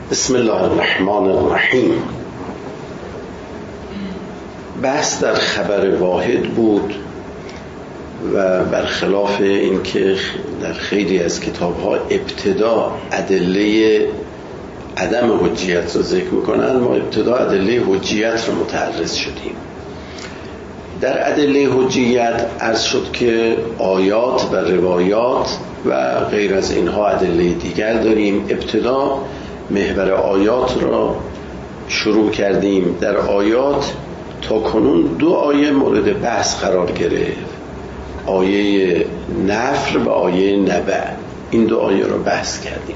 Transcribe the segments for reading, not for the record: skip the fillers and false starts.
بسم الله الرحمن الرحیم. بحث در خبر واحد بود و برخلاف این که در خیلی از کتاب‌ها ابتدا ادله عدم حجیت رو ذکر میکنن، ما ابتدا ادله حجیت رو متعرض شدیم. در ادله حجیت عرض شد که آیات و روایات و غیر از اینها ادله دیگر داریم. ابتدا محور آیات را شروع کردیم. در آیات تا کنون 2 آیه مورد بحث قرار گرفت، آیه نفر و آیه نبع. این 2 آیه را بحث کردیم.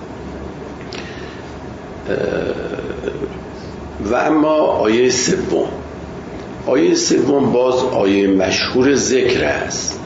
و اما آیه سوم باز آیه مشهور ذکر است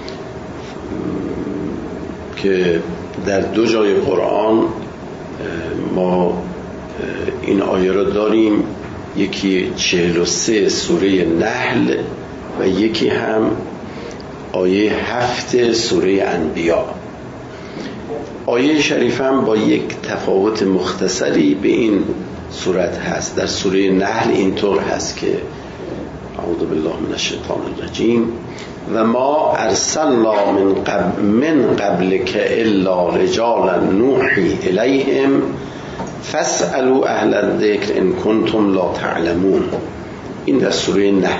که در 2 جای قرآن ما این آیه را داریم، یکی 43 سوره نحل و یکی هم آیه 7 سوره انبیاء. آیه شریف هم با یک تفاوت مختصری به این صورت هست. در سوره نحل اینطور هست که اعوذ بالله من الشیطان الرجیم و ما ارسلنا من قبلک الا رجالا نوحی الیهم فاسألوا اهل الذکر ان کنتم لا تعلمون. این در سوره نحل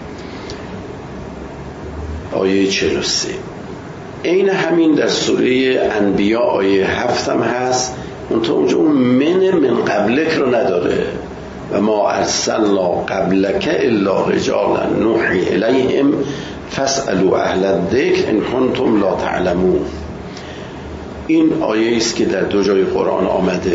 آیه 43. این همین در سوره انبیاء آیه 7 هم هست، اونجا اون من قبلک رو نداره. و ما ارسلنا قبلک الا رجالا نوحی الیهم فاسألوا اهل الذکر ان کنتم لا تعلمون. این آیه است که در 2 جای قرآن آمده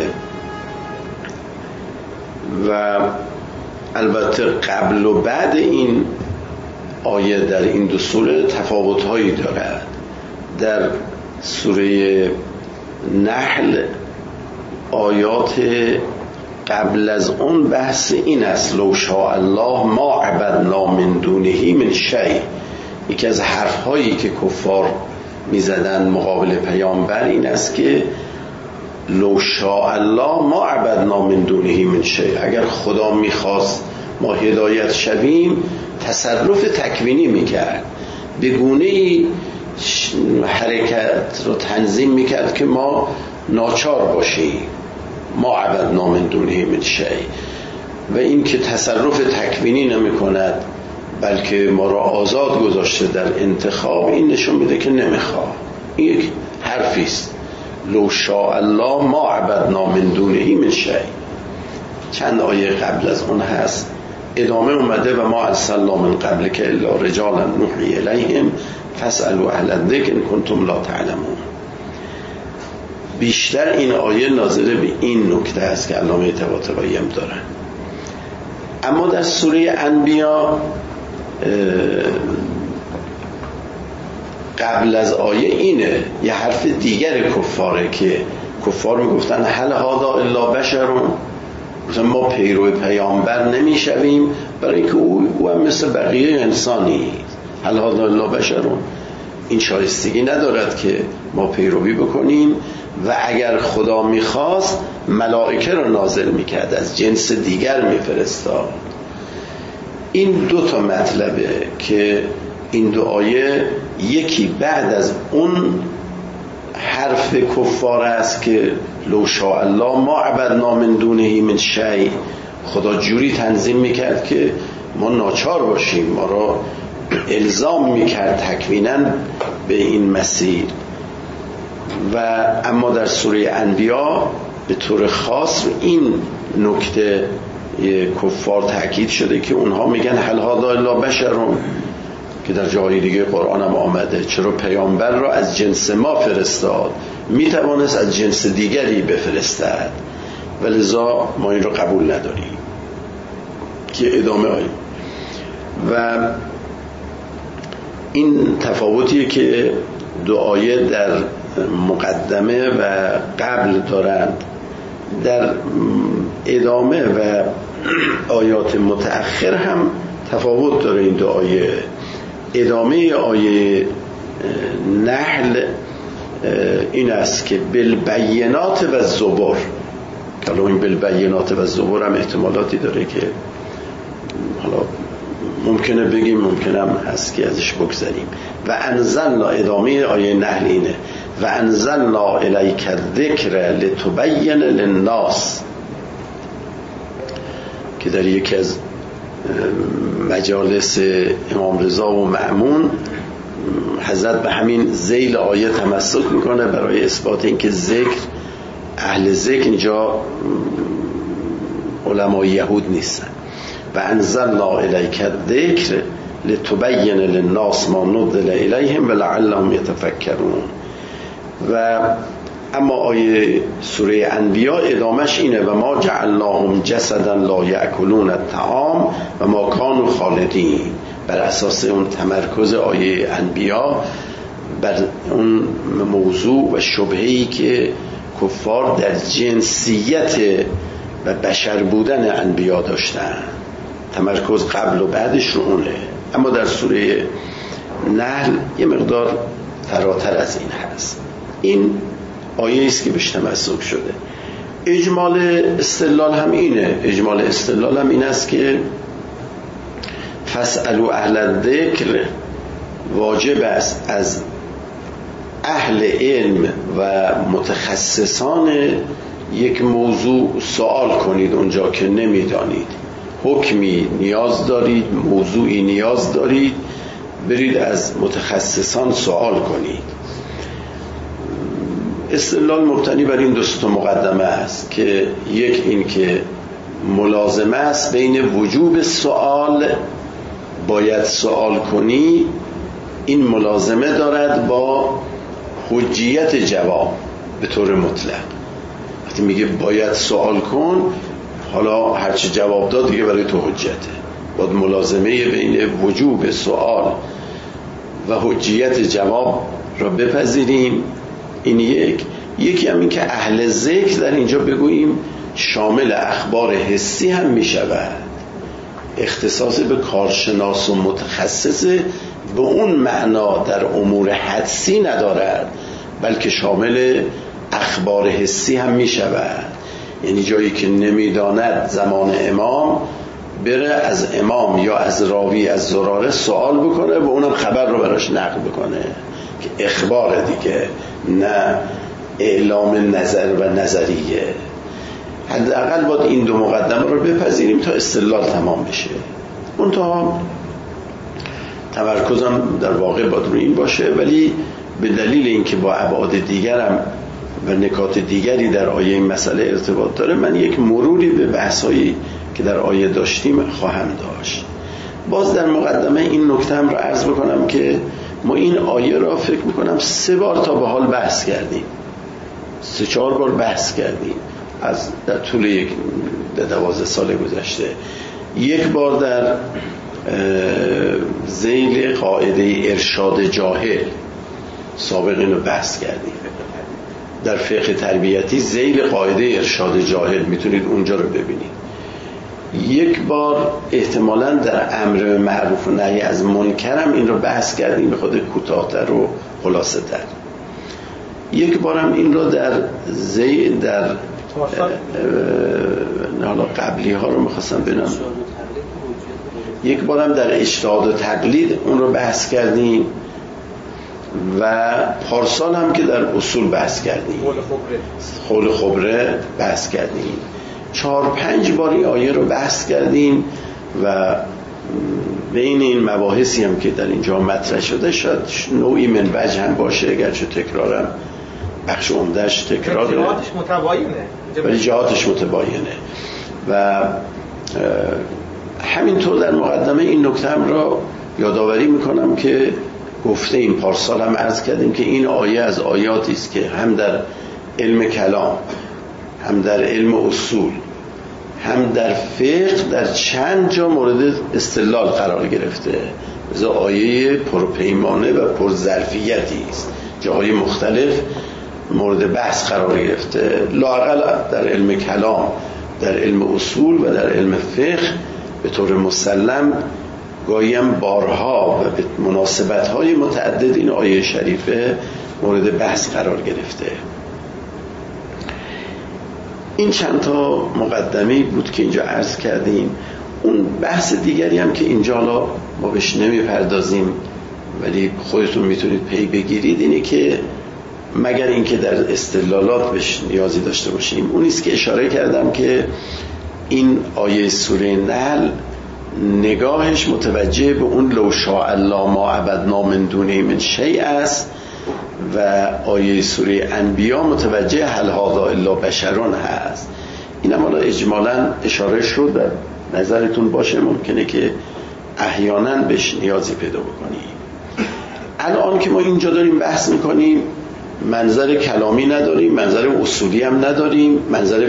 و البته قبل و بعد این آیه در این 2 سوره تفاوت‌هایی دارد. در سوره نحل آیات قبل از اون بحث این است لو شاء الله ما عبدنا من دونه من شیء. یکی از حرف‌هایی که کفار می‌زدن مقابل پیامبر این است که لو شاء الله ما عبدنا من دونه من شیء. اگر خدا می‌خواست ما هدایت شویم تصرف تکوینی می‌کرد، به گونه‌ای حرکت رو تنظیم می‌کرد که ما ناچار باشیم. ما عبدنا من دونه من شیء. و این که تصرف تکوینی نمی کند بلکه ما را آزاد گذاشته در انتخاب، این نشون میده که نمیخواد. این یک حرفی است، لو شاء الله ما عبدنا من دونه من شیء. چند آیه قبل از اون هست ادامه اومده و ما ارسلنا من قبلک الا رجالا نوحی الیهم فاسألوا اهل الذکر ان کنتم لا تعلمون. بیشتر این آیه ناظره به این نکته است که علامه طباطبایی هم دارن. اما در سوره انبیاء قبل از آیه اینه یه حرف دیگر کفاره که کفار میگفتن هل هذا الا بشرون، ما پیرو پیامبر نمیشویم برای اینکه او هم مثل بقیه انسانی. هل هذا الا بشرون، این شایستگی ندارد که ما پیروی بکنیم. و اگر خدا میخواست ملائکه رو نازل میکرد، از جنس دیگر میفرستاد. این 2 مطلبه که این 2 آیه یکی بعد از اون حرف کفار است که لو شاء الله ما عبدنا من دونه من شیء. خدا جوری تنظیم میکرد که ما ناچار باشیم، ما را الزام میکرد تکویناً به این مسیر. و اما در سوره انبیاء به طور خاص این نکته کفار تأکید شده که اونها میگن هل هذا الا بشرون، که در جای دیگه قرآن هم آمده چرا پیامبر را از جنس ما فرستاد، میتوانست از جنس دیگری بفرستد، ولذا ما این را قبول نداریم. که ادامه آیه و این تفاوتیه که 2 آیه در مقدمه و قبل دارند. در ادامه و آیات متأخر هم تفاوت داره این 2 آیه. ادامه آیه نحل این است که بالبینات و الزبر، حالا این بالبینات و زبور هم احتمالاتی داره که حالا ممکنه بگیم، ممکنه هم هست که ازش بگذاریم. و انزلنا، ادامه آیه نحل اینه، و انزلنا الیک الذکر لتبین للناس، که در یکی از مجالس امام رضا و مأمون حضرت به همین ذیل آیه تمسک میکنه برای اثبات اینکه ذکر، اهل ذکر اینجا علمای یهود نیستن. و انزلنا الیک الذکر لتبین للناس ما نزل الیهم ولعلهم یتفکرون. و اما آیه سوره انبیاء ادامش اینه، و ما جعلناهم جسدا لا یأکلون الطعام و ما کانوا خالدین. بر اساس اون تمرکز آیه انبیاء بر اون موضوع و شبهه‌ای که کفار در جنسیت و بشر بودن انبیاء داشتن، تمرکز قبل و بعدش رو اونه. اما در سوره نحل یه مقدار فراتر از این هست. این آیه است که بهش تمسک شده. اجمال استدلال هم اینه، اجمال استدلال هم این است که فاسألوا اهل الذکر، واجب است از اهل علم و متخصصان یک موضوع سوال کنید اونجا که نمیدانید، حکمی نیاز دارید، موضوعی نیاز دارید، برید از متخصصان سوال کنید. استدلال مبتنی بر این دو مقدمه است که یک این که ملازمه است بین وجوب سوال، باید سوال کنی، این ملازمه دارد با حجیت جواب به طور مطلق. وقتی میگه باید سوال کن، حالا هرچی جواب داد دیگه برای تو حجته. باید ملازمه بین وجوب سوال و حجیت جواب را بپذیریم. این یکی هم این که اهل ذکر در اینجا بگوییم شامل اخبار حسی هم می شود، اختصاص به کارشناس و متخصص به اون معنا در امور حدسی ندارد، بلکه شامل اخبار حسی هم می شود. یعنی جایی که نمیداند زمان امام بره از امام یا از راوی از زراره سوال بکنه و اونم خبر رو براش نقل بکنه، که اخبار دیگه، نه اعلام نظر و نظریه. حداقل باید این دو مقدمه رو بپذیریم تا استدلال تمام بشه. منتها تمرکزم در واقع باید روی این باشه، ولی به دلیل اینکه با ابعاد دیگرم و نکات دیگری در آیه این مسئله ارتباط داره، من یک مروری به بحثایی که در آیه داشتیم خواهم داشت. باز در مقدمه این نکته هم را عرض بکنم که ما این آیه را فکر میکنم 3 بار تا به حال بحث کردیم، 3-4 بار بحث کردیم از در طول یک 12 سال گذشته. یک بار در ذیل قاعده ارشاد جاهل سابق اینو بحث کردیم، در فقه تربیتی ذیل قاعده ارشاد جاهل، میتونید اونجا رو ببینید. یک بار احتمالاً در امر معروف و نهی از منکر هم این رو بحث کردیم، به خود کوتاه‌تر و خلاصه تر. یک بارم این رو در حالا قبلی ها رو میخواستم ببینم، یک بارم در اجتهاد و تقلید اون رو بحث کردیم و پارسال هم که در اصول بحث کردیم، قول خبره بحث کردیم. 4-5 بار این آیه رو بحث کردیم و بین این مباحثی هم که در اینجا مطرح شده شاید نوعی من وجه هم باشه، اگرچه تکرارم بخش عمده‌اش تکراره، جهاتش متباینه، ولی جهاتش متباینه. و همینطور در مقدمه این نکته هم را یادآوری میکنم که گفته این پارسال هم عرض کردیم که این آیه از آیاتی است که هم در علم کلام، هم در علم اصول، هم در فقه در چند جا مورد استدلال قرار گرفته. مثل آیه پرپیمانه و پرظرفیتی است، جاهای مختلف مورد بحث قرار گرفته، لااقل در علم کلام، در علم اصول و در علم فقه به طور مسلم گاهی هم بارها و به مناسبت‌های متعدد این آیه شریفه مورد بحث قرار گرفته. این چند تا مقدمه‌ای بود که اینجا عرض کردیم. اون بحث دیگری هم که اینجا ما بهش نمیپردازیم ولی خودتون میتونید پی بگیرید، اینه که مگر اینکه در استدلالات بهش نیازی داشته باشیم، اونیست که اشاره کردم که این آیه سوره نحل نگاهش متوجه به اون لو شاء الله ما عبدنا من دونه من شیء است و آیه سوره انبیا متوجه هل هذا الا بشرون هست. اینم حالا اجمالا اشاره شد، در نظرتون باشه، ممکنه که احیانا بهش نیازی پیدا بکنیم. الان که ما اینجا داریم بحث میکنیم منظر کلامی نداریم، منظر اصولی هم نداریم، منظر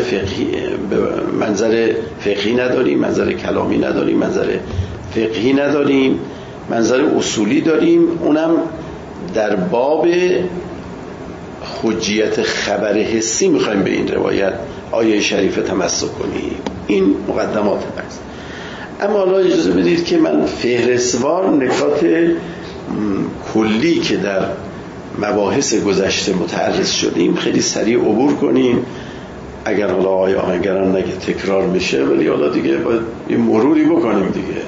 فقهی نداریم، منظر کلامی نداریم، منظر فقهی نداریم، منظر اصولی داریم. اونم در باب حجیت خبر حسی میخوایم به این روایت آیه شریف تمسک کنیم. این مقدمات است. اما حالا اجازه بدید که من فهرستوار نکات کلی که در مباحث گذشته متعرض شدیم خیلی سریع عبور کنیم. اگر حالا آقای آهنگران نگه تکرار میشه، ولی حالا دیگه باید یه مروری بکنیم دیگه.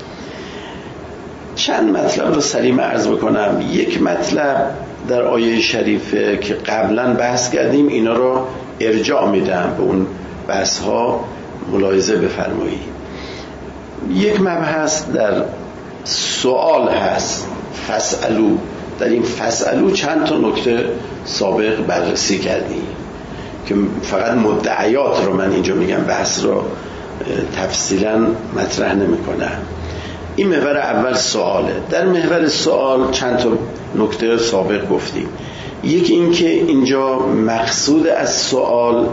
چند مطلب رو سریع عرض بکنم. یک مطلب در آیه شریفه که قبلا بحث کردیم، اینا رو ارجاع میدم به اون بحث ها، ملاحظه بفرمایید. یک مبحث در سوال هست، فسألو. در این فسألو چند تا نکته سابق بررسی کردیم که فقط مدعیات رو من اینجا میگم، بحث رو تفصیلا مطرح نمی کنم. این محور اول سواله. در محور سوال چند تا نکته سابق گفتیم. یکی این که اینجا مقصود از سوال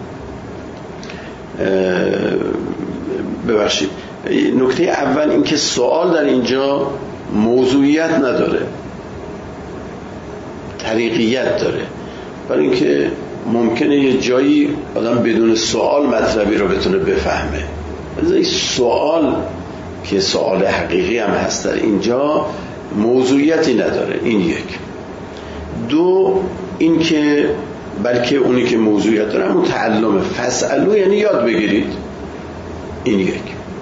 نکته اول این که سوال در اینجا موضوعیت نداره، طریقیت داره. برای اینکه ممکنه یه جایی آدم بدون سوال مطلبی رو بتونه بفهمه. این سوال که سوال حقیقی هم هست در اینجا موضوعیتی نداره. این یک. دو، این که بلکه اونی که موضوعیت داره همون تعلم، فسألو یعنی یاد بگیرید. این یک.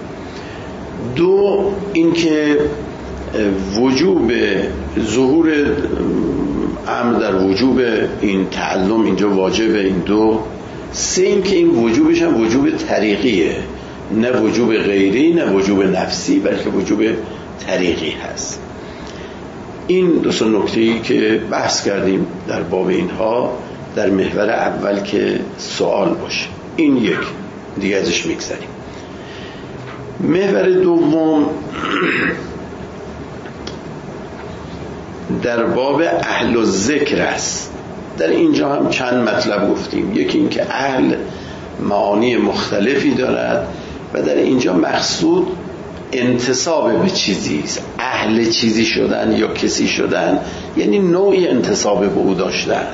دو، این که وجوب ظهور امر در وجوب این تعلم اینجا واجبه. این دو. سه، این که این وجوبش هم وجوب طریقیه، نه وجوب غیری، نه وجوب نفسی، بلکه وجوب طریقی هست. این دو تا نکته‌ای که بحث کردیم در باب اینها در محور اول که سوال باشه. این یک دیگه ازش میگذریم. محور دوم در باب اهل الذکر است. در اینجا هم چند مطلب گفتیم. یکی این که اهل معانی مختلفی دارد و در اینجا مقصود انتساب به چیزی است. اهل چیزی شدن یا کسی شدن یعنی نوعی انتساب به او داشتن.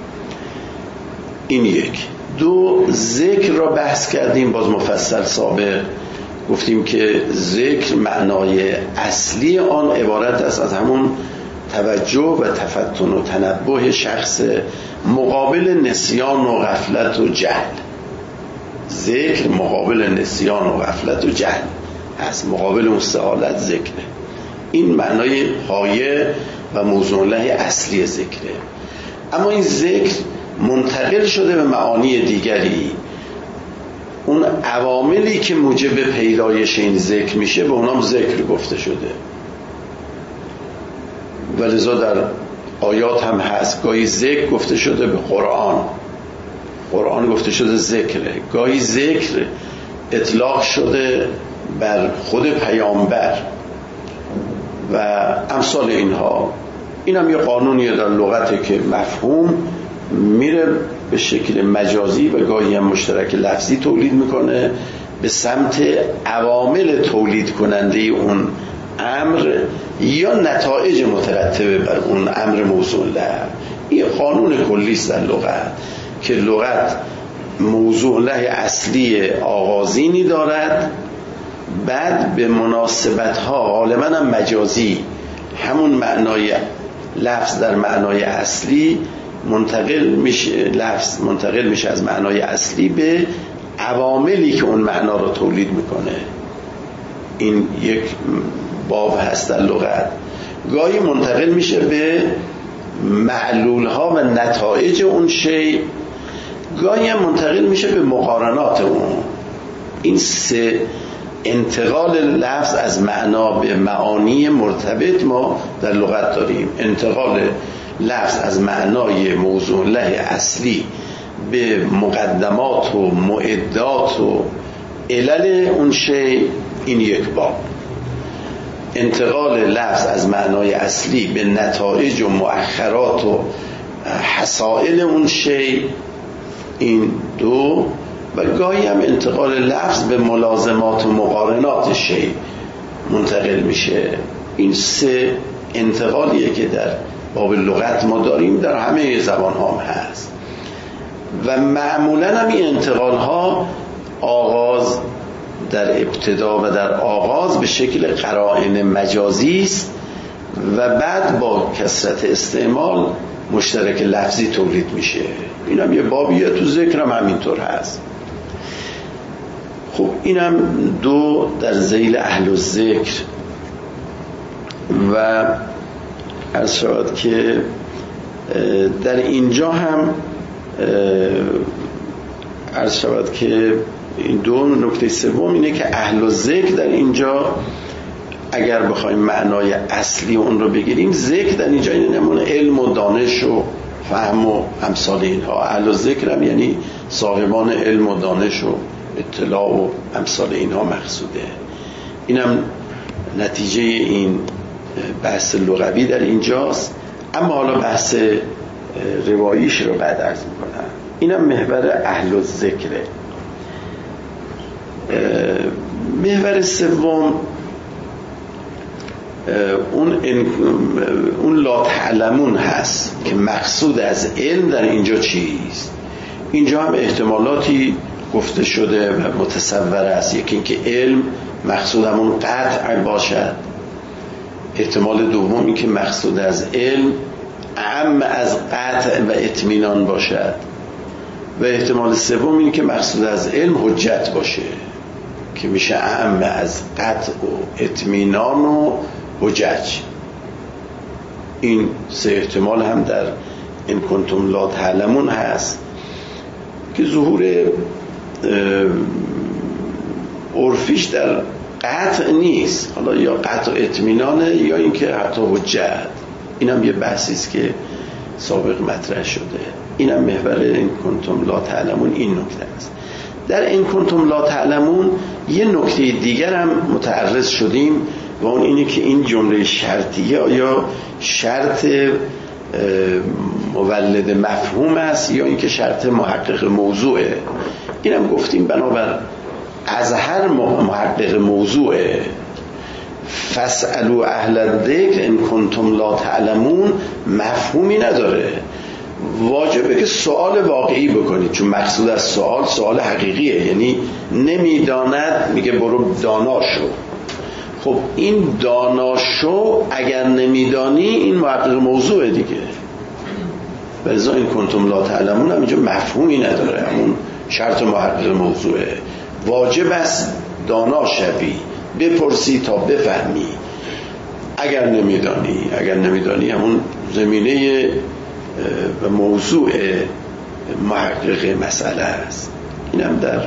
این یک. دو، ذکر را بحث کردیم باز مفصل سابق. گفتیم که ذکر معنای اصلی آن عبارت است از همون توجه و تفتن و تنبه شخص مقابل نسیان و غفلت و جهل. ذکر مقابل نسیان و غفلت و جهل هست، مقابل مستحالت ذکره. این معنای پایه و موضوع له اصلی ذکره. اما این ذکر منتقل شده به معانی دیگری. اون عواملی که موجب پیدایش این ذکر میشه به اونام ذکر گفته شده و لذا در آیات هم هست. گاهی ذکر گفته شده به قرآن گفته شده ذکره. گاهی ذکر اطلاق شده بر خود پیامبر و امثال اینها. این هم یه قانونیه در لغته که مفهوم میره به شکل مجازی و گاهی هم مشترک لفظی تولید میکنه به سمت عوامل تولید کننده اون امر یا نتایج مترتبه بر اون امر موضوع له. این قانون کلی است در لغت که لغت موضوع له اصلی آغازینی دارد، بعد به مناسبت ها غالبا هم مجازی همون معنای لفظ در معنای اصلی لفظ منتقل میشه از معنای اصلی به عواملی که اون معنا رو تولید میکنه. این یک باب هست در لغت. گاهی منتقل میشه به معلول ها و نتایج اون شی، گاهی هم منتقل میشه به مقارنات اون. این سه انتقال لفظ از معنا به معانی مرتبط ما در لغت داریم. انتقال لفظ از معنای موضوع له اصلی به مقدمات و معدات و علل اون شی، این یک باب. انتقال لفظ از معنای اصلی به نتایج و مؤخرات و حصائل اون شی، این دو. و گاهی هم انتقال لفظ به ملازمات و مقارنات شی منتقل میشه. این سه انتقالیه که در باب لغت ما داریم، در همه زبان ها هست. و معمولا هم این انتقال ها آغاز در ابتدا و در آغاز به شکل قرائن مجازی است و بعد با کثرت استعمال مشترک لفظی تولید میشه. این هم یه بابیه، تو ذکر هم همینطور هست. خب اینم دو در ذیل اهل الذکر. و عرض شود که در اینجا هم عرض شود که این دو نکته سوم اینه که اهل الذکر در اینجا اگر بخوایم معنای اصلی اون رو بگیریم، ذکر در اینجا این نمونه علم و دانش و فهم و امثال اینها. اهل الذکر هم یعنی صاحبان علم و دانش و اطلاع و امثال اینها مقصوده. اینم نتیجه این بحث لغوی در اینجاست. اما حالا بحث رواییش رو بعد عرض میکنم. اینم محور اهل الذکره. محور سوم اون لا تعلمون هست که مقصود از علم در اینجا چیست. اینجا هم احتمالاتی گفته شده و متصور است. یکی اینکه علم مقصود همون قطع باشد. احتمال دوم این که مقصود از علم اعم از قطع و اطمینان باشد. و احتمال سوم این که مقصود از علم حجت باشه، که میشه اعم از قطع و اطمینان و حجج. این سه احتمال هم در این کنتم لا تعلمون هست که ظهور عرفیش در قطع نیست، حالا یا قطع و اطمینانه یا اینکه حتی حجت. اینم یه بحثی است که سابق مطرح شده. اینم محور این کنتم لا تعلمون این نکته است. در این کنتم لا تعلمون یه نکته دیگر هم متعرض شدیم و اون اینه که این جمله شرطیه آیا شرط مولد مفهوم است یا اینکه شرط محقق موضوعه. اینم گفتیم بنابر اظهر محقق موضوعه. فاسألوا اهل الذکر ان کنتم لا تعلمون مفهومی نداره. واجبه که سوال واقعی بکنید، چون مقصود از سوال حقیقیه. یعنی نمیداند میگه برو دانا شو. خب این دانا شو اگر نمیدانی این محقق موضوعه دیگه. ولذا این کنتم لا تعلمون هم اینجا مفهومی نداره، همون شرط محقق موضوعه. واجب است دانا شوی، بپرسی تا بفهمی. اگر نمیدانی همون زمینه و موضوع محقق مسئله است. اینم در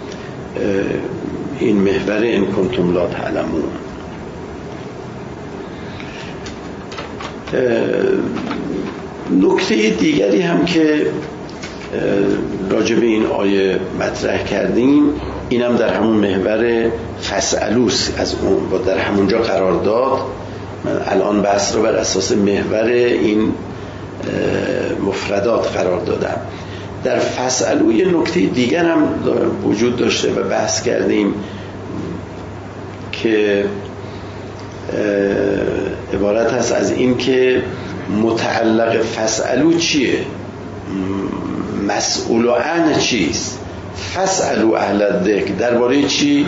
این محور این کنتم لا تعلمون. نکته دیگری هم که راجع به این آیه مطرح کردیم، اینم در همون محور فاسألوس از اون با در همونجا قرار داد. من الان بحث رو بر اساس محور این مفردات قرار دادم. در فاسألو یه نکته دیگر هم وجود داشته و بحث کردیم که عبارت هست از این که متعلق فاسألو چیه، مسئول عن چیست. فاسألوا اهل الذکر درباره چی؟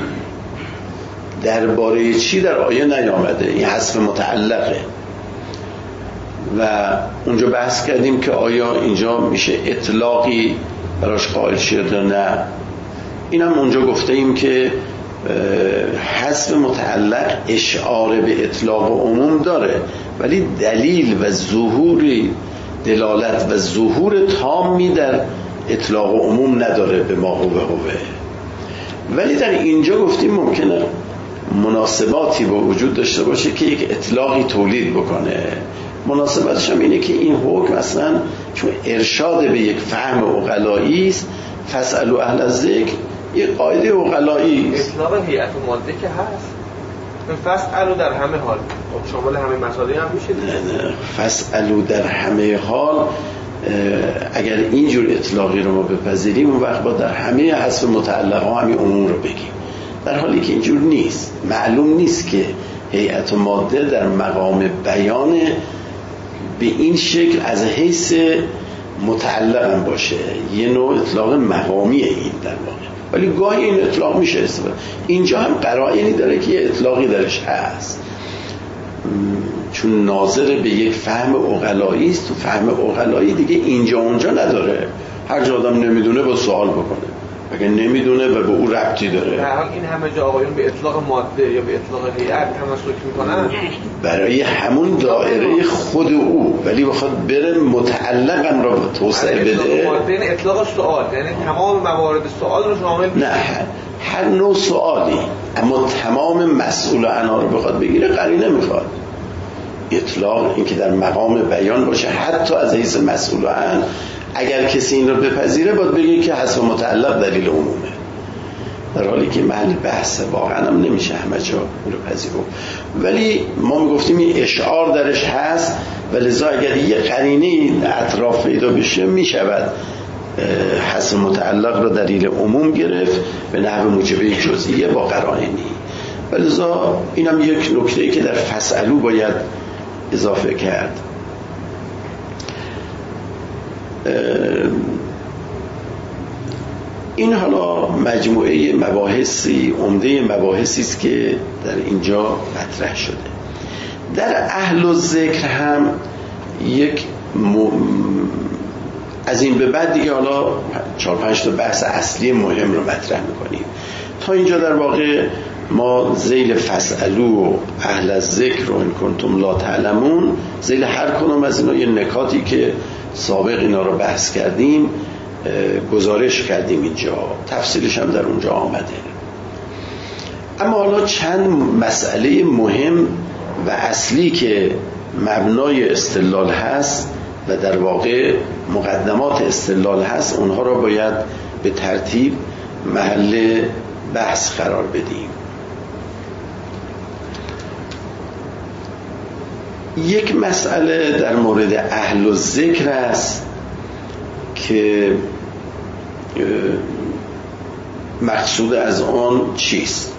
درباره چی در آیه نیامده. این حذف متعلقه. و اونجا بحث کردیم که آیا اینجا میشه اطلاقی براش قائل شد یا نه. اینم اونجا گفته ایم که حذف متعلق اشعار به اطلاق و عموم داره، ولی دلیل و ظهوری دلالت و ظهور تامی در اطلاق و عموم نداره به ما هوه. ولی در اینجا گفتیم ممکنه مناسباتی با وجود داشته باشه که یک اطلاقی تولید بکنه. مناسبتش هم اینه که این حکم اصلا چون ارشاد به یک فهم عقلایی است، فاسألوا اهل الذکر یک قاعده عقلایی است. اطلاق هیئت و ماده که هست، فاسألوا در همه حال شامل همه مسائل هم میشه دیگه. نه فاسألوا در همه حال اگر اینجور اطلاقی رو ما بپذیریم اون وقت با در همه حذف متعلق ها همین عموم رو بگیم، در حالی که اینجور نیست. معلوم نیست که هیئت و ماده در مقام بیان به این شکل از حیث متعلق هم باشه، یه نوع اطلاق مقامیه این در واقع، ولی گاهی این اطلاق میشه استفاده. اینجا هم قرائنی داره که یه اطلاقی درش هست، چون ناظر به یک فهم عقلایی است. تو فهم عقلایی دیگه اینجا اونجا نداره، هر جا آدم نمیدونه با سوال بکنه، اگه نمیدونه و به او ربطی داره. این همه جا آقایون به اطلاق ماده یا به اطلاق هیئت تمسک میکنن برای همون دایره خود او، ولی بخواد بره متعلقاً را توسعه بده. اطلاق ماده یعنی اطلاق سوال، یعنی تمام موارد سوال رو شامل نه هر نوع سوالی، اما تمام مسئول عنها رو بخواد بگیره قرینه میخواد. اطلاق این که در مقام بیان باشه حتی از حیث مسئول عن، اگر کسی این رو بپذیره باید بگه که حذف متعلق دلیل عمومه، در حالی که محل بحث واقعا هم نمیشه همه جا این رو پذیرو. ولی ما میگفتیم این اشعار درش هست و لذا اگر یه قرینه اطراف پیدا بشه میشود حذف متعلق رو دلیل عموم گرفت به نحو موجبه جزئیه با قرائنی. و لذا اینم یک نکته‌ای که در فاسألوا باید اضافه کرد. این حالا مجموعه مباحثی، عمده مباحثی است که در اینجا مطرح شده. در اهل الذکر هم یک از این به بعد دیگه حالا 4-5 تا بحث اصلی مهم رو مطرح میکنیم. تا اینجا در واقع ما ذیل فاسألوا و اهل الذکر و ان کنتم لا تعلمون، ذیل هر کدوم از اینا یه نکاتی که سابق اینا رو بحث کردیم گزارش کردیم، اینجا تفصیلش هم در اونجا آمده. اما حالا چند مسئله مهم و اصلی که مبنای استدلال هست و در واقع مقدمات استدلال هست، اونها رو باید به ترتیب محل بحث قرار بدیم. یک مسئله در مورد اهل الذکر است که مقصود از آن چیست.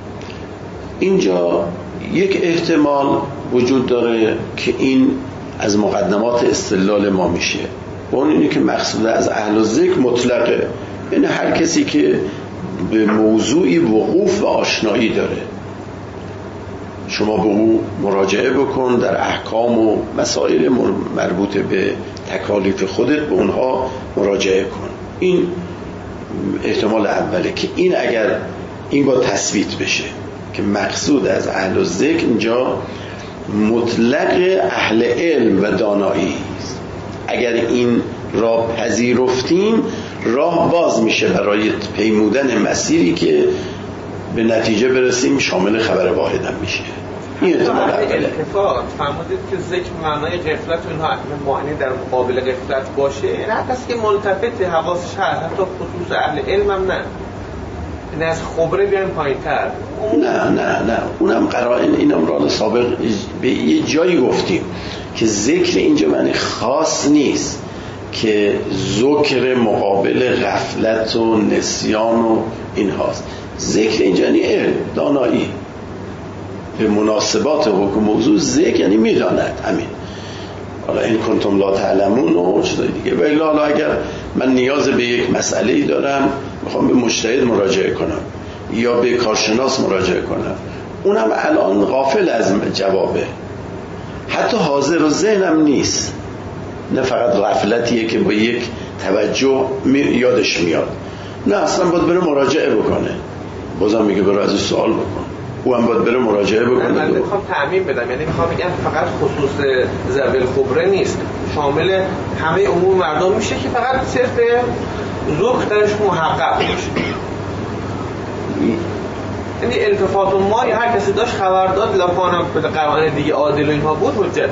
اینجا یک احتمال وجود داره که این از مقدمات استدلال ما میشه، و اون اینه که مقصود از اهل الذکر مطلقه، یعنی هر کسی که به موضوعی وقوف و آشنایی داره، شما به او مراجعه بکن، در احکام و مسائل مربوط به تکالیف خودت به اونها مراجعه کن. این احتمال اوله که این اگر این با تثبیت بشه که مقصود از اهل الذکر اینجا مطلق اهل علم و دانایی است. اگر این را پذیرفتیم راه باز میشه برای پیمودن مسیری که به نتیجه برسیم شامل خبر واحد هم میشه. این احتمال التفات فرمودید که ذکر معنای غفلت و اینها معنی در مقابل غفلت باشه، این حتی که ملتفت حواسش هست، حتی خصوص اهل علم هم نه، این از خبره بیایم پایین تر. نه اونم قرائن اینم را سابق به یه جایی گفتیم که ذکر اینجا معنی خاص نیست که ذکر مقابل غفلت و نسیان و این هاست. ذکر اینجا یعنی علم، دانایی به مناسبات حکم موضوع. ذکر یعنی میداند، همین. حالا این کنتم لا تعلمون و چیزای دیگه. ولی حالا اگر من نیاز به یک مسئله‌ای دارم، میخوام به مجتهد مراجعه کنم یا به کارشناس مراجعه کنم، اونم الان غافل از جوابه، حتی حاضر و ذهن هم نیست، نه فقط غفلتیه که با یک توجه یادش میاد، نه اصلا باید بره مراجعه بکنه. بازم میگه برو از سوال بکن، او هم باید بره مراجعه بکنه. من میخوام تعمیم بدم، یعنی میخوام بگم فقط خصوص ذوی الخبره نیست، شامل همه عموم مردم میشه که فقط صرف ذوق درش محقق باشه. یعنی التفات ما یا هر کسی داشت خبر داد لکانم به قوانین دیگه عادل و اینها بود حجت.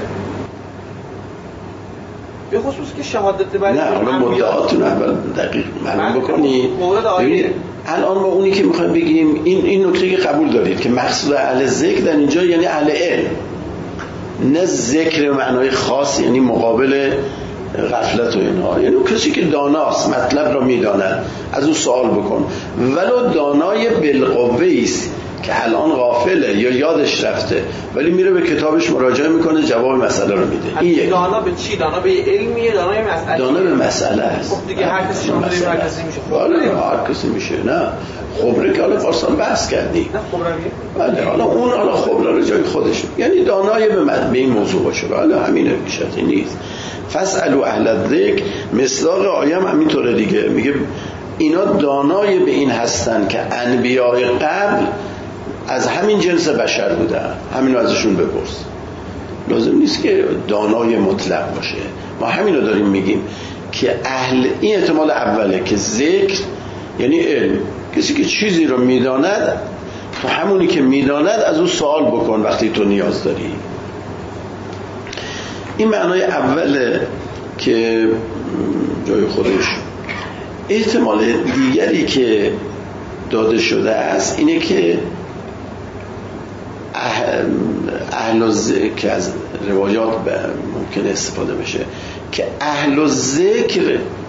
به خصوص که شهادت برای نه حالا مدعاتون اول دقیق معلوم بکنید. ببینید الان ما اونی که میخوایم بگیم این نکته که قبول دارید که مقصود اهل ذکر در اینجا یعنی اهل علم، نه ذکر معنای خاص یعنی مقابل غفلت و اینها، یعنی کسی که داناست مطلب را میداند از او سوال بکن، ولو دانای بالقوه است که الان غافله یا یادش رفته ولی میره به کتابش مراجعه میکنه جواب مسئله رو میده. این یک دانا به چی؟ دانا به علمیه، دانای مسئله؟ دانا به مسئله است. خب دیگه هر کسی شامل هر کسی میشه. هر کسی میشه. نه خبره که حالا پارسال بحث کردی. نه خبره بله حالا اون خبره رو جای خودش، یعنی دانای به این موضوع باشه. حالا همینه، بیشتری نیست. فاسالوا اهل الذکر، مصداق آیه هم همینطوره دیگه، میگه اینا دانای به این هستن که انبیاء قبل از همین جنس بشر بودن، همینو ازشون بپرس. لازم نیست که دانای مطلق باشه. ما همینو داریم میگیم که اهل، این احتمال اوله که ذکر یعنی علم، کسی که چیزی رو میداند تو همونی که میداند از او سوال بکن وقتی تو نیاز داری. این معنای اوله که جای خودش. احتمال دیگری که داده شده است اینه که اهل الذکر که از روایات ممکن استفاده بشه که اهل الذکر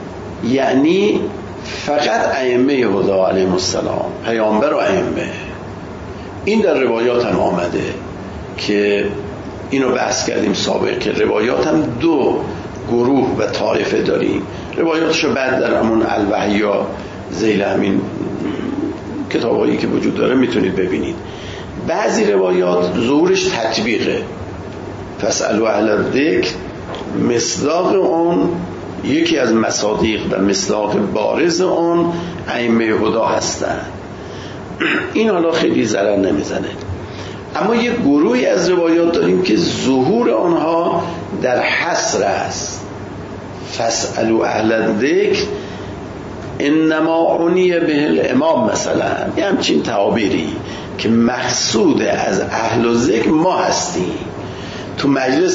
یعنی فقط ائمه هدی علیهم السلام، پیامبر و ائمه. این در روایات هم آمده که اینو بحث کردیم سابق که روایات هم دو گروه و طایفه داریم. روایاتشو بعد در همون الوحیا ذیل همین کتابایی که وجود داره میتونید ببینید. بعضی روایات ظهورش تطبیقه، فاسالوا اهل الذکر مصداق اون، یکی از مصادیق و مصداق بارز اون ائمه هدی هستن. این حالا خیلی ضرر نمیزنه. اما یک گروهی از روایات داریم که ظهور آنها در حصر است. فاسالوا اهل الذکر انما عنی به الامام، مثلا یه همچین تعابیری که مقصود از اهل ذکر ما هستیم. تو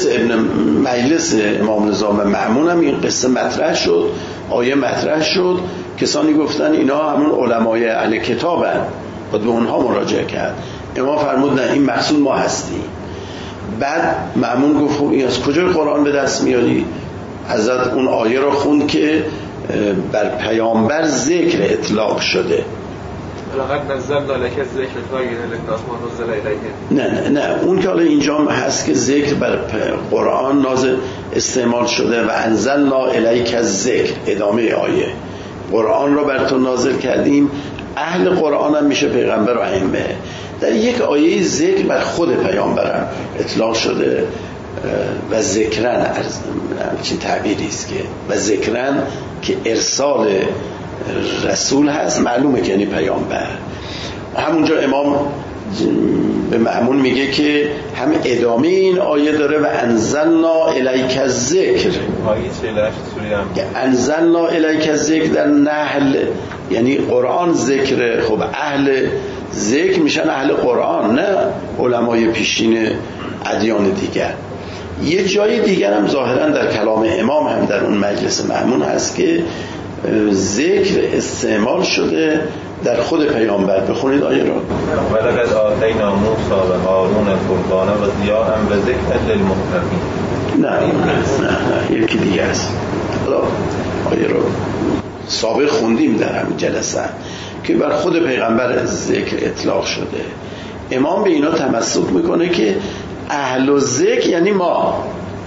مجلس امام رضا و مأمون هم این قصه مطرح شد، آیه مطرح شد، کسانی گفتن اینا همون علمای اهل کتابن، باید به اونها مراجعه کرد. امام فرمود نه، این مقصود ما هستیم. بعد مأمون گفت این از کجای قرآن به دست میاری؟ حضرت اون آیه رو خوند که بر پیامبر ذکر اطلاق شده. لقد نزلنا لك الذکر تبینا للناس ما نزل الیهم. نه اون که حالا اینجا هست که ذکر بر قرآن نازل استعمال شده و انزلنا الیک الذکر، ادامه آیه قرآن رو بر تو نازل کردیم. اهل قرآن هم میشه پیغمبر و ائمه. در یک آیه ذکر بر خود پیامبرم اطلاق شده و ذکرن، چه تعبیری است که و ذکرن که ارسال رسول هست، معلومه که یعنی پیامبر. همونجا امام به مأمون میگه که هم ادامه این آیه داره و انزلنا الیک الذکر. آیه 48 سوره هم انزلنا الیک الذکر در نحل یعنی قرآن ذکره. خب اهل ذکر میشن اهل قرآن، نه علمای پیشین ادیان دیگر. یه جای دیگر هم ظاهرا در کلام امام هم در اون مجلس مأمون هست که ذکر استعمال شده در خود پیامبر. بخونید آیه رو. ولقد آتینا موسی و هارون الفرقان و ضیاء و ذکر للمتقین. نه یکی دیگه است. حالا آیه رو سابق خوندیم در همین جلسه که بر خود پیغمبر ذکر اطلاق شده. امام به اینا تمسک میکنه که اهل ذکر یعنی ما،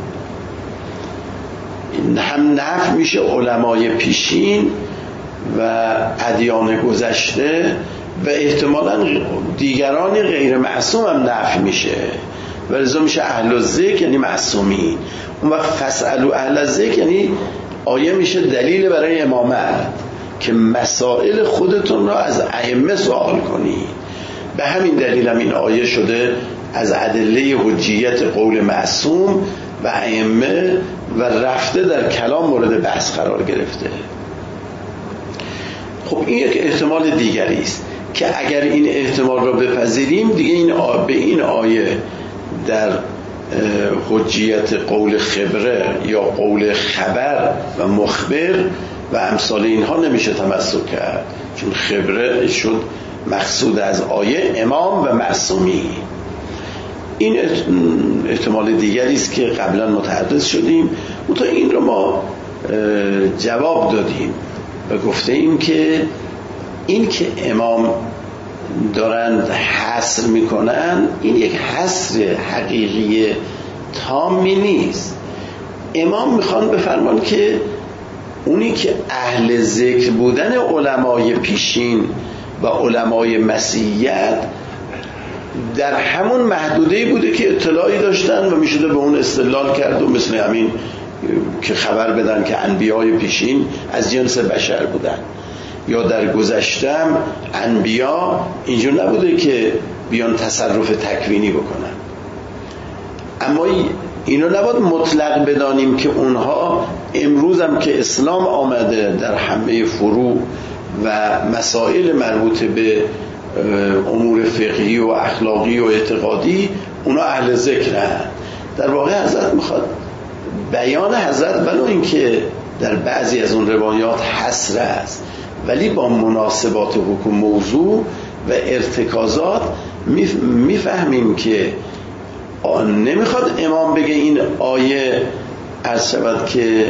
هم نفع میشه علمای پیشین و ادیان گذشته و احتمالاً دیگران غیر معصوم هم نفع میشه. و لذا میشه اهل الذکر یعنی معصومین. اون وقت فاسألوا اهل الذکر یعنی آیه میشه دلیل برای امامت که مسائل خودتون را از ائمه سوال کنید. به همین دلیل هم این آیه شده از ادله حجیت قول معصوم و ائمه و رفته در کلام مورد بحث قرار گرفته. خب این یک احتمال دیگری است که اگر این احتمال را بپذیریم دیگه این به این آیه در حجیت قول خبره یا قول خبر و مخبر و امثال اینها نمیشه تمسک کرد، چون خبره شد مقصود از آیه امام و معصومی. این احتمال دیگری است که قبلا متحدث شدیم، تا این رو ما جواب دادیم و گفته ایم که این که امام دارند حصر میکنن این یک حصر حقیقی تامی نیست. امام میخوان بفرمان که اونی که اهل ذکر بودن علمای پیشین و علمای مسیحیت در همون محدوده بوده که اطلاعی داشتن و میشده به اون استدلال کرد و مثل همین که خبر بدن که انبیای پیشین از جنس بشر بودن یا در گذشتم انبیا اینجور نبوده که بیان تصرف تکوینی بکنن. اما اینو نباید مطلق بدانیم که اونها امروز هم که اسلام آمده در همه فروع و مسائل مربوط به امور فقهی و اخلاقی و اعتقادی اونا اهل ذکرن. در واقع حضرت میخواد بیان حضرت ولو این که در بعضی از اون روایات حصر است ولی با مناسبات حکم موضوع و ارتکازات میفهمیم که نمیخواد امام بگه این آیه عرض شود که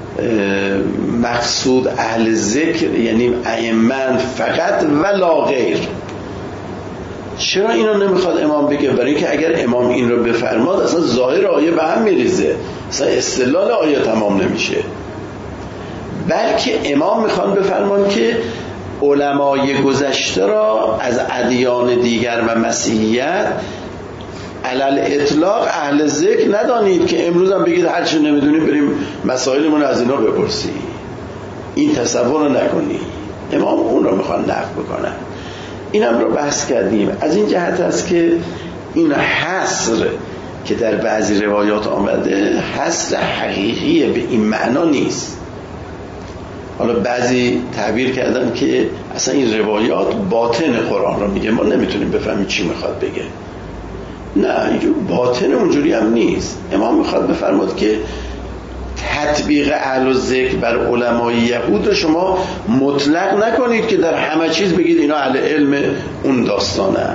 مقصود اهل ذکر یعنی ائمه فقط ولا غیر. چرا اینو نمیخواد امام بگه؟ برای اینکه اگر امام این رو بفرماد اصلا ظاهر آیه به هم میریزه، اصلا استدلال آیه تمام نمیشه. بلکه امام میخوان بفرمان که علمای گذشته را از ادیان دیگر و مسیحیت علل اطلاق اهل ذکر ندانید که امروز هم بگید هر چی نمیدونیم بریم مسائلمون از اینا بپرسی. این تصور رو نکنی. امام اون رو میخوان نقد بکنن. اینم رو بحث کردیم. از این جهت است که این حصر که در بعضی روایات آمده حصر حقیقی به این معنا نیست. حالا بعضی تعبیر کردن که اصلا این روایات باطن قرآن رو میگه، ما نمیتونیم بفهمیم چی میخواد بگه. نه، اینجور باطن اونجوری هم نیست. امام میخواد بفرماد که تطبیق اهل الذکر بر علمای یهود رو شما مطلق نکنید که در همه چیز بگید اینا اهل علم اون داستانه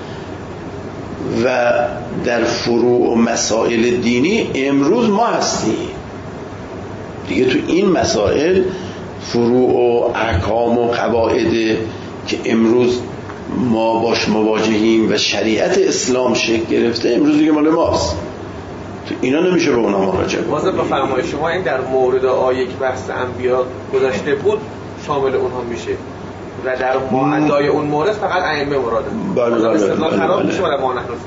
و در فروع و مسائل دینی امروز ما هستیم دیگه. تو این مسائل فروع و احکام و قواعد که امروز ما باش مواجهیم و شریعت اسلام شکل گرفته امروز دیگه مال ماست. تو اینا نمیشه به اونا مراجعه کنیم. واسه بفرمایید شما این در مورد آیه که بحث انبیا گذاشته بود شامل اونها میشه و در معدای اون مورد فقط ائمه مراده. بله استدلال خراب میشه برای ما نحنفی.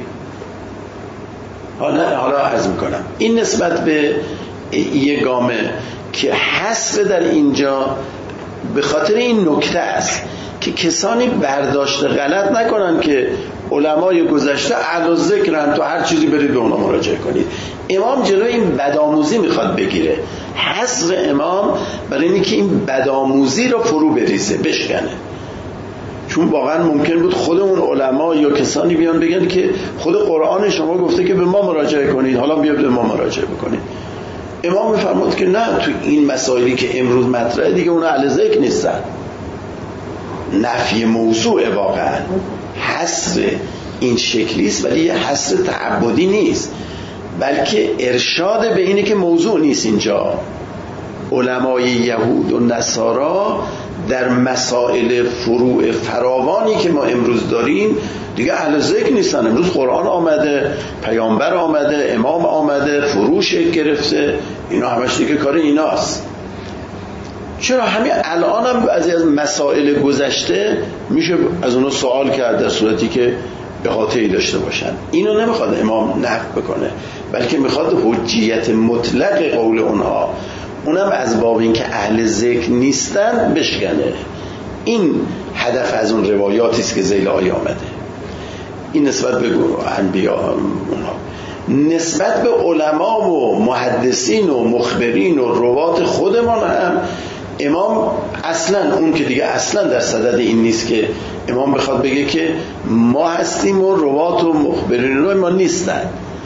حالا عرض میکنم این نسبت به یه گامه که حصر در اینجا به خاطر این نکته است که کسانی برداشت غلط نکنن که علمای گذشته اهل ذکرن تو هر چیزی برید به اونا مراجعه کنید. امام جلوی این بدآموزی میخواد بگیره. حصر امام برای اینکه این بدآموزی رو فرو بریزه، بشکنه. چون واقعا ممکن بود خود اون علما یا کسانی بیان بگن که خود قرآن شما گفته که به ما مراجعه کنید، حالا بیاید به ما مراجعه بکنید. امام میفرمود که نه، تو این مسائلی که امروز مطرحه دیگه اون اهل ذکر نیستن. نفی موضوع واقعا حصر این شکلی است، ولی یه حصر تعبدی نیست، بلکه ارشاد به اینه که موضوع نیست. اینجا علمای یهود و نصارا در مسائل فروع فراوانی که ما امروز داریم دیگه اهل ذکر نیستن. امروز قرآن آمده، پیامبر آمده، امام آمده، فروع شکل گرفته، اینا همش دیگه کار ایناست. چرا همین الان هم بعضی از مسائل گذشته میشه از اونها سوال کرد در صورتی که احاطه‌ای داشته باشن. اینو نمیخواد امام نفی بکنه، بلکه میخواد حجیت مطلق قول اونها، اونم از باب این که اهل ذکر نیستن، بشکنه. این هدف از اون روایاتی است که ذیل آیه آمده. این نسبت به انبیا اونها. نسبت به علما و محدثین و مخبرین و روات خودمان هم امام اصلا اون که دیگه اصلا در صدد این نیست که امام بخواد بگه که ما هستیم و روات و مخبرین رو ما نیستن.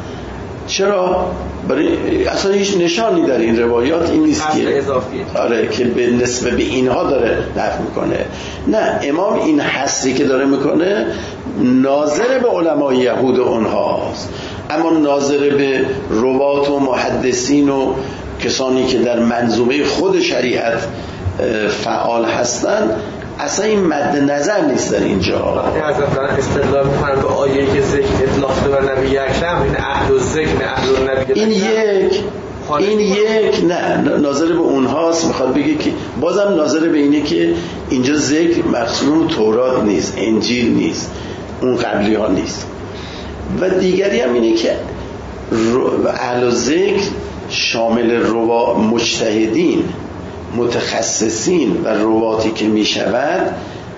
چرا؟ برای اصلا هیچ نشانی در این روایات این نیست که آره که به نسبت به اینها داره نفی میکنه. نه، امام این حصری که داره میکنه ناظر به علمای یهود و اونهاست، اما ناظر به روات و محدثین و کسانی که در منظومه خود شریعت فعال هستن اصلا این مد نظر نیست در اینجا. وقتی حضرت دارن استدلال میکنن به آیه‌ای که ذکر اطلاق شده بر نبی اکرم، این اهل الذکر اهل النبی، این یک نه ناظر به اونهاست. میخواد بگه که بازم ناظر به اینه که اینجا ذکر مقصود تورات نیست، انجیل نیست، اون قبلی ها نیست. و دیگری هم اینه که اهل الذکر شامل مجتهدین، متخصصین و رواتی که می شود،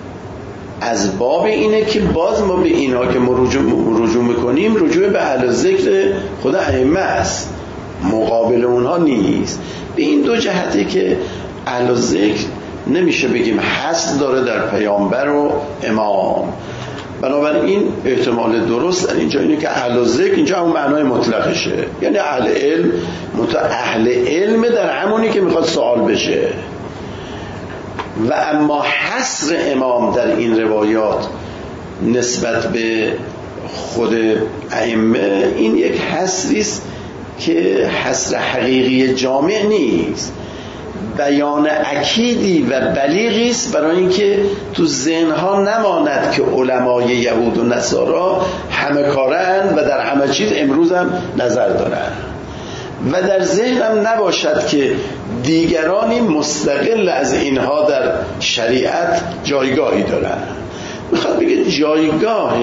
از باب اینه که باز ما به اینها که ما رجوع میکنیم رجوع به اهل ذکر خدا ائمه است، مقابل اونها نیست. به این دو جهته که اهل ذکر نمیشه بگیم حصر داره در پیامبر و امام. بنابراین احتمال درست در اینجا اینه که اهل ذکر اینجا همون معنای مطلقشه، یعنی اهل علم. اهل علم در همونی که میخواد سوال بشه. و اما حصر امام در این روایات نسبت به خود ائمه این یک حصری است که حصر حقیقی جامع نیست، بیان اکیدی و بلیغی است برای اینکه تو ذهنها نماند که علمای یهود و نصارا همه کارند و در همه چیز امروز هم نظر دارند، و در ذهنم نباشد که دیگرانی مستقل از اینها در شریعت جایگاهی دارند. میخواد بگه جایگاه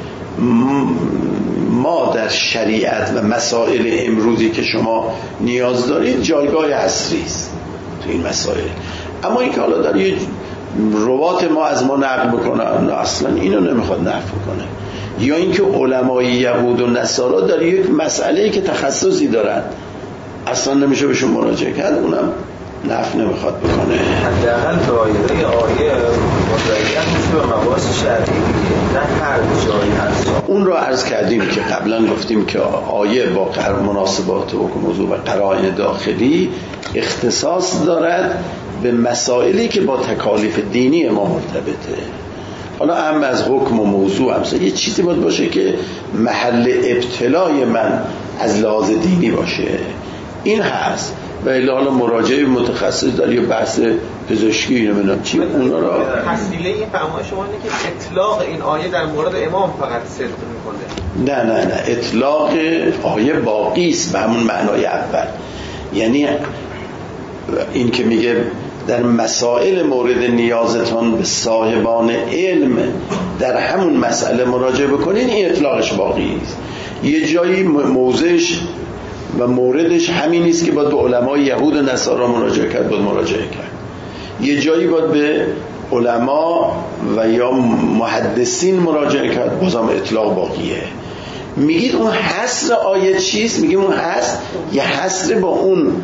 ما در شریعت و مسائل امروزی که شما نیاز دارید جایگاه عصری است تو این مسائل. اما این که حالا در یه روات ما از ما نقل بکنن، اصلا اینو نمیخواد نقل کنه. یا اینکه علمای یهود و نصارا در یک مسئله‌ای که تخصصی دارن اصلا نمیشه بهشون مراجعه کرد، اونم نفع نمیخواد بکنه. حداقل دایره آیه مدعیت میشه به مباحث شرعی، نه هر جایی هست. اون رو عرض کردیم که قبلا گفتیم که آیه با مناسبات و موضوع و قرائن داخلی اختصاص دارد به مسائلی که با تکالیف دینی ما مرتبطه. حالا هم از حکم و موضوع هم یه چیزی باید باشه که محل ابتلای من از لحاظ دینی باشه، این هست. و حالا مراجعه متخصص در یه بحث پزشکی نمیدونم چی، اونا را تحصیله این فرمایش شما اینه که اطلاق این آیه در مورد امام فقط صدق میکنه. نه اطلاق آیه باقی است به همون معنای اول. یعنی این که میگه در مسائل مورد نیازتان به صاحبان علم در همون مسئله مراجعه بکنین، این اطلاقش باقی است. یه جایی موضعش و موردش همین نیست که باید به علمای یهود و نصارا مراجعه کرد، باید مراجعه کرد. یه جایی باید به علما و یا محدثین مراجعه کرد، بازم اطلاق باقیه. میگید اون حصر آیه چیست؟ میگیم اون حصر یه حصر با اون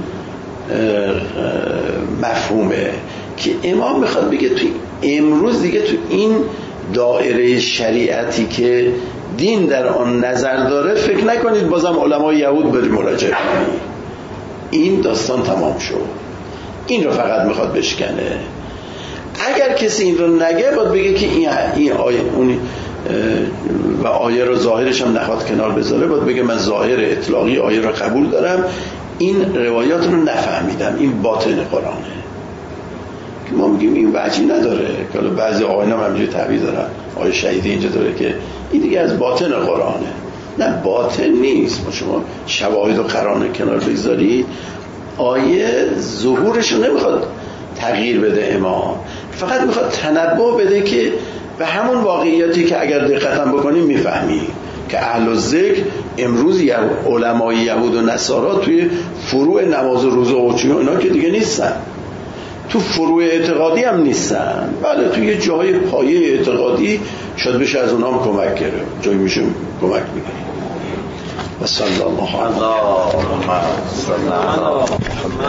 مفهومه که امام میخواد بگه توی امروز دیگه تو این دایره شریعتی که دین در آن نظر داره فکر نکنید بازم علمای یهود برید مراجعه کنید. این داستان تمام شد. این رو فقط میخواد بشکنه. اگر کسی این رو نگه باید بگه که این آیه اونی و آیه رو ظاهرش هم نخواد کنار بذاره، باید بگه من ظاهر اطلاقی آیه رو قبول دارم، این روایات رو نفهمیدم، این باطن قرآنه. که ما میگیم این وجهی نداره که بعضی آیه هم همینجوری تعبیر دارن. آیه شهیدی اینجا داره که این دیگه از باطن قرآنه. نه، باطن نیست. ما شما شواهد و قرآن کنار بگذاری، آیه ظهورش رو نمیخواد تغییر بده امام، فقط میخواد تنبه بده که به همون واقعیتی که اگر دقت هم بکنیم میفهمی که اهل الذکر امروز علمای یهود و نصارا توی فروع نماز روزه و چی اینا که دیگه نیستن، تو فروع اعتقادی هم نیستن، بله توی یه جای پایه اعتقادی شاید بشه از اونها هم کمک گرفت، جایی میشه کمک میگیریم. و صلی الله علیه و